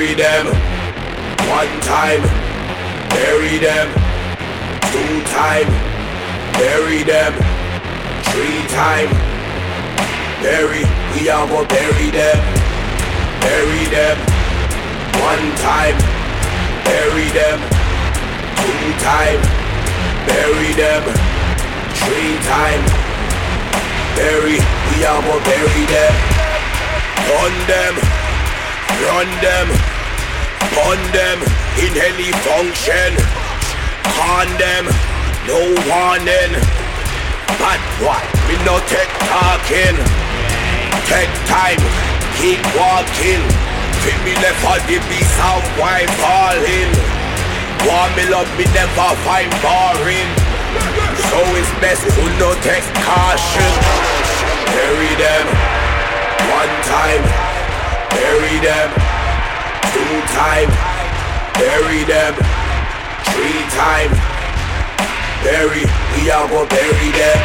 Bury them. One time. Bury them. Two time. Bury them. Three time. Bury. We are gonna bury them. Bury them. One time. Bury them. Two time. Bury them. Three time. Bury. We are gonna bury them. Run them. Run them. Burn them in any function. Con them. No warning. But what? We no take talking. Take time. Keep walking. Fit me left for the beast of wine falling. Want me love me never find boring. So it's best to no take caution. Bury them. One time. Bury them. Two time. Bury them. Three time. Bury. We are gonna bury them.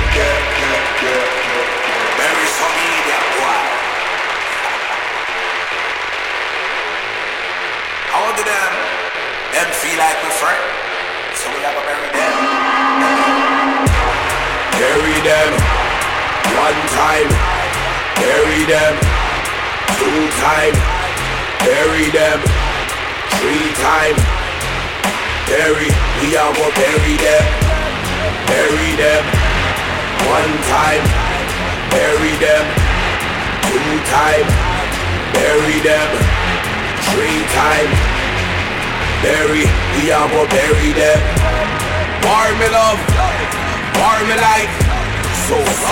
Bury some idiot boy. How do them feel like my friend? So we have to bury them. Bury them. One time. Bury them. Two time. Bury them. Three time. Bury. We are gonna bury them. Bury them. One time. Bury them. Two time. Bury them. Three time. Bury. We are gonna bury them. War me love. War me life. So